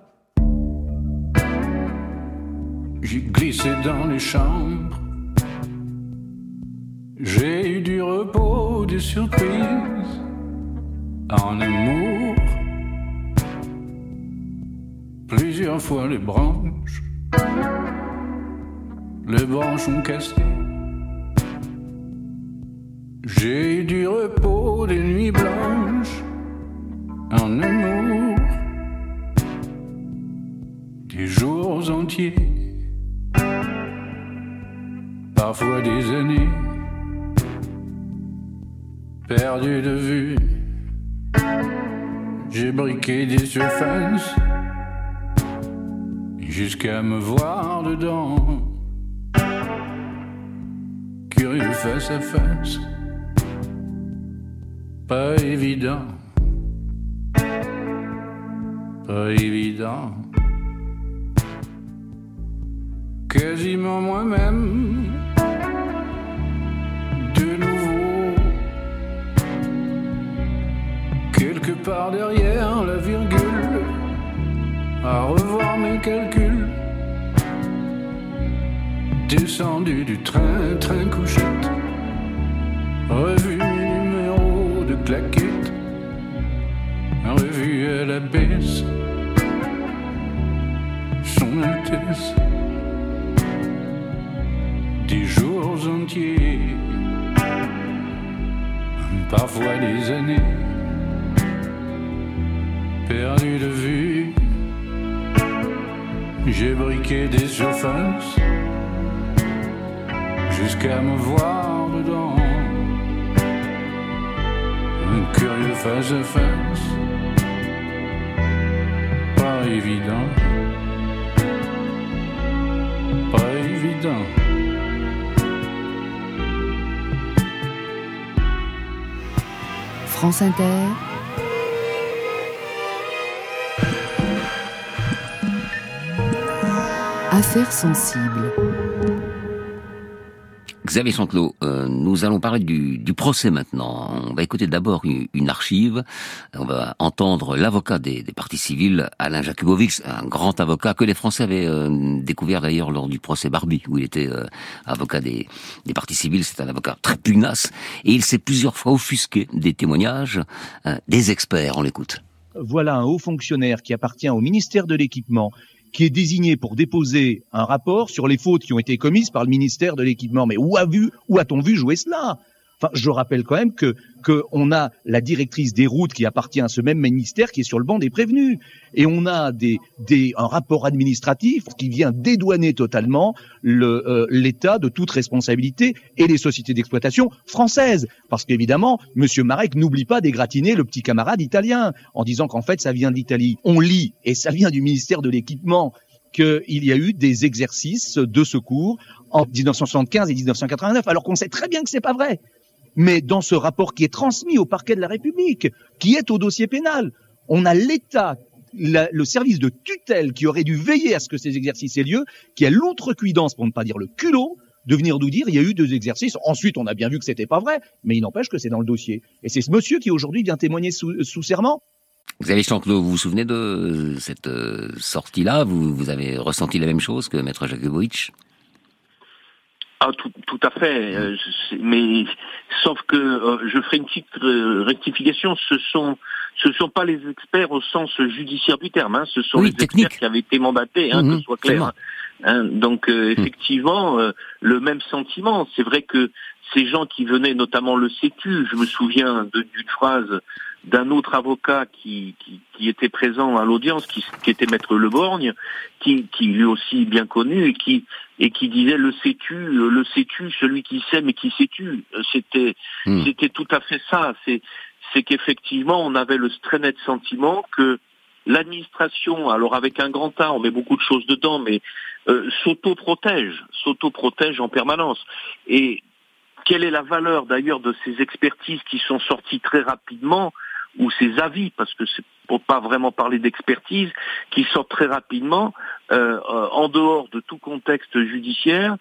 j'ai glissé dans les chambres. J'ai eu du repos, des surprises, en amour. Plusieurs fois les branches ont cassé. J'ai eu du repos, des nuits blanches, en amour. Des jours entiers, parfois des années, perdu de vue. J'ai briqué des surfaces jusqu'à me voir dedans, curieux face à face, pas évident, pas évident. Quasiment moi-même, de nouveau, quelque part derrière la virgule, à revoir mes calculs, descendu du train couchette, revu mes numéros de claquettes, revu à la baisse, Son Altesse. Des jours jours entiers, parfois des années perdues de vue. J'ai briqué des surfaces jusqu'à me voir dedans. Un curieux face à face, pas évident, pas évident. France Inter. Affaires sensibles. Xavier Chantelot, nous allons parler du procès maintenant. On va écouter d'abord une archive. On va entendre l'avocat des parties civiles, Alain Jakubowicz, un grand avocat que les Français avaient découvert d'ailleurs lors du procès Barbie, où il était avocat des parties civiles. C'est un avocat très pugnace. Et il s'est plusieurs fois offusqué des témoignages des experts. On l'écoute. Voilà un haut fonctionnaire qui appartient au ministère de l'Équipement, qui est désigné pour déposer un rapport sur les fautes qui ont été commises par le ministère de l'Équipement. Mais où a-t-on vu jouer cela ? Enfin, je rappelle quand même que on a la directrice des routes qui appartient à ce même ministère qui est sur le banc des prévenus. Et on a un rapport administratif qui vient dédouaner totalement l'État de toute responsabilité et les sociétés d'exploitation françaises. Parce qu'évidemment, Monsieur Marek n'oublie pas d'égratigner le petit camarade italien en disant qu'en fait ça vient d'Italie. On lit, et ça vient du ministère de l'Équipement, qu'il y a eu des exercices de secours en 1975 et 1989, alors qu'on sait très bien que c'est pas vrai. Mais dans ce rapport qui est transmis au parquet de la République, qui est au dossier pénal, on a l'État, le service de tutelle qui aurait dû veiller à ce que ces exercices aient lieu, qui a l'outrecuidance, pour ne pas dire le culot, de venir nous dire il y a eu 2 exercices. Ensuite, on a bien vu que c'était pas vrai, mais il n'empêche que c'est dans le dossier. Et c'est ce monsieur qui aujourd'hui vient témoigner sous serment. Xavier Chantelot, vous vous souvenez de cette sortie-là ? Vous avez ressenti la même chose que Maître Jakubowicz ? Ah, tout à fait. Mais sauf que je ferai une petite rectification. Ce sont pas les experts au sens judiciaire du terme. Hein. Ce sont les experts qui avaient été mandatés, que ce soit clair. Donc effectivement, le même sentiment. C'est vrai que ces gens qui venaient, notamment le Sécu, je me souviens d'une phrase d'un autre avocat qui était présent à l'audience, qui était Maître Le Borgne, qui lui aussi bien connu et qui disait le Sécu, celui qui sait mais qui s'étue. C'était tout à fait ça. C'est qu'effectivement on avait le très net sentiment que l'administration, alors avec un grand A, on met beaucoup de choses dedans, mais s'auto-protège en permanence. Et quelle est la valeur d'ailleurs de ces expertises qui sont sorties très rapidement, ou ces avis, parce que c'est pour pas vraiment parler d'expertise, qui sortent très rapidement, en dehors de tout contexte judiciaire.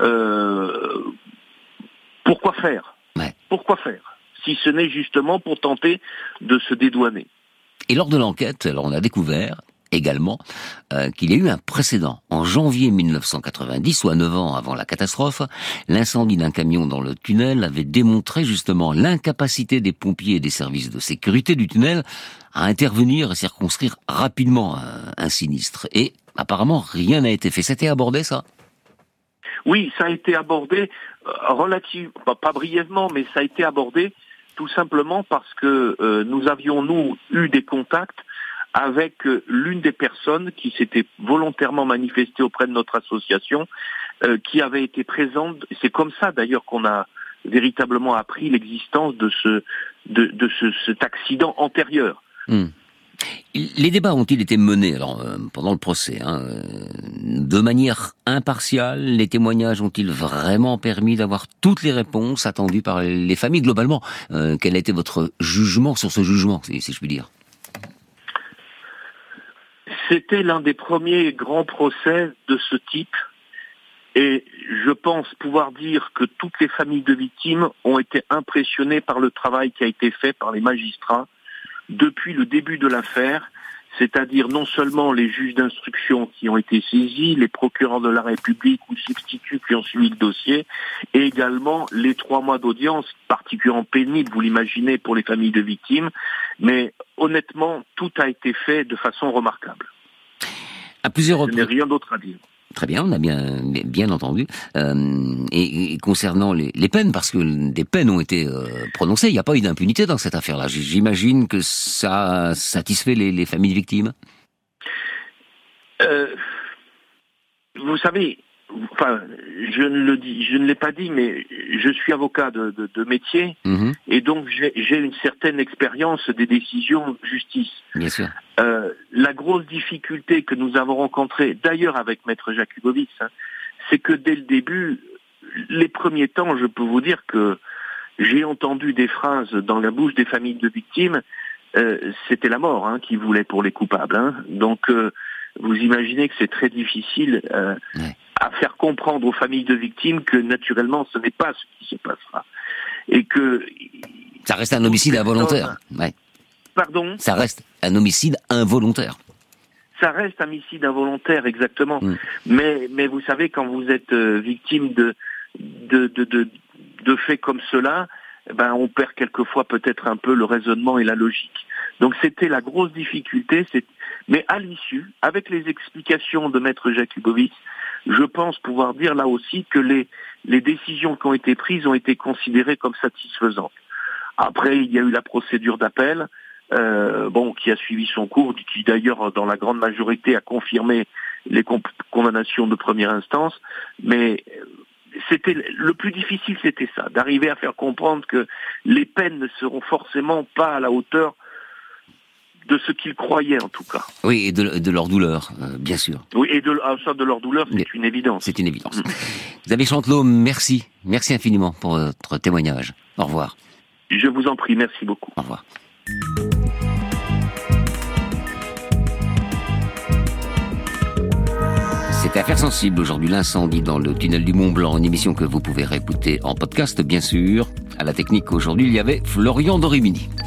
Pourquoi faire ? Pourquoi faire ? Si ce n'est justement pour tenter de se dédouaner. Et lors de l'enquête, alors on a découvert également qu'il y a eu un précédent. En janvier 1990, soit 9 ans avant la catastrophe, l'incendie d'un camion dans le tunnel avait démontré justement l'incapacité des pompiers et des services de sécurité du tunnel à intervenir et circonscrire rapidement un sinistre. Et apparemment, rien n'a été fait. C'était abordé, ça ? Oui, ça a été abordé pas brièvement, mais ça a été abordé tout simplement parce que nous avions, eu des contacts avec l'une des personnes qui s'était volontairement manifestée auprès de notre association, qui avait été présente. C'est comme ça d'ailleurs qu'on a véritablement appris l'existence de cet accident antérieur. Les débats ont-ils été menés pendant le procès de manière impartiale? Les témoignages ont-ils vraiment permis d'avoir toutes les réponses attendues par les familles globalement? Quel a été votre jugement sur ce jugement, si je puis dire? C'était l'un des premiers grands procès de ce type, et je pense pouvoir dire que toutes les familles de victimes ont été impressionnées par le travail qui a été fait par les magistrats depuis le début de l'affaire, c'est-à-dire non seulement les juges d'instruction qui ont été saisis, les procureurs de la République ou substituts qui ont suivi le dossier, et également les 3 mois d'audience, particulièrement pénibles, vous l'imaginez, pour les familles de victimes, mais honnêtement, tout a été fait de façon remarquable. À plusieurs reprises. Je n'ai rien d'autre à dire. Très bien, on a bien entendu. Et concernant les peines, parce que des peines ont été prononcées, il n'y a pas eu d'impunité dans cette affaire-là. J'imagine que ça satisfait les familles victimes. Vous savez, enfin, je ne l'ai pas dit, mais je suis avocat de métier, et donc j'ai une certaine expérience des décisions de justice. Bien sûr. La grosse difficulté que nous avons rencontrée, d'ailleurs avec Maître Jakubowicz, c'est que dès le début, les premiers temps, je peux vous dire que j'ai entendu des phrases dans la bouche des familles de victimes, c'était la mort qu'ils voulaient pour les coupables. Donc, vous imaginez que c'est très difficile à faire comprendre aux familles de victimes que naturellement ce n'est pas ce qui se passera. Et que... Ça reste un homicide involontaire. Ouais. Pardon ? Ça reste un homicide involontaire. Ça reste un homicide involontaire, exactement. Mais vous savez, quand vous êtes victime de faits comme cela, on perd quelquefois peut-être un peu le raisonnement et la logique. Donc c'était la grosse difficulté. Mais à l'issue, avec les explications de Maître Jakubowicz, je pense pouvoir dire là aussi que les décisions qui ont été prises ont été considérées comme satisfaisantes. Après, il y a eu la procédure d'appel, qui a suivi son cours, qui d'ailleurs, dans la grande majorité, a confirmé les condamnations de première instance. Mais le plus difficile, c'était ça, d'arriver à faire comprendre que les peines ne seront forcément pas à la hauteur de ce qu'ils croyaient, en tout cas. Oui, et de leur douleur, bien sûr. Oui, et de leur douleur, c'est une évidence. C'est une évidence. Xavier Chantelot, merci. Merci infiniment pour votre témoignage. Au revoir. Je vous en prie, merci beaucoup. Au revoir. C'était Affaires sensibles aujourd'hui, l'incendie dans le tunnel du Mont Blanc, une émission que vous pouvez réécouter en podcast, bien sûr. À la technique aujourd'hui, il y avait Florian Dorimini.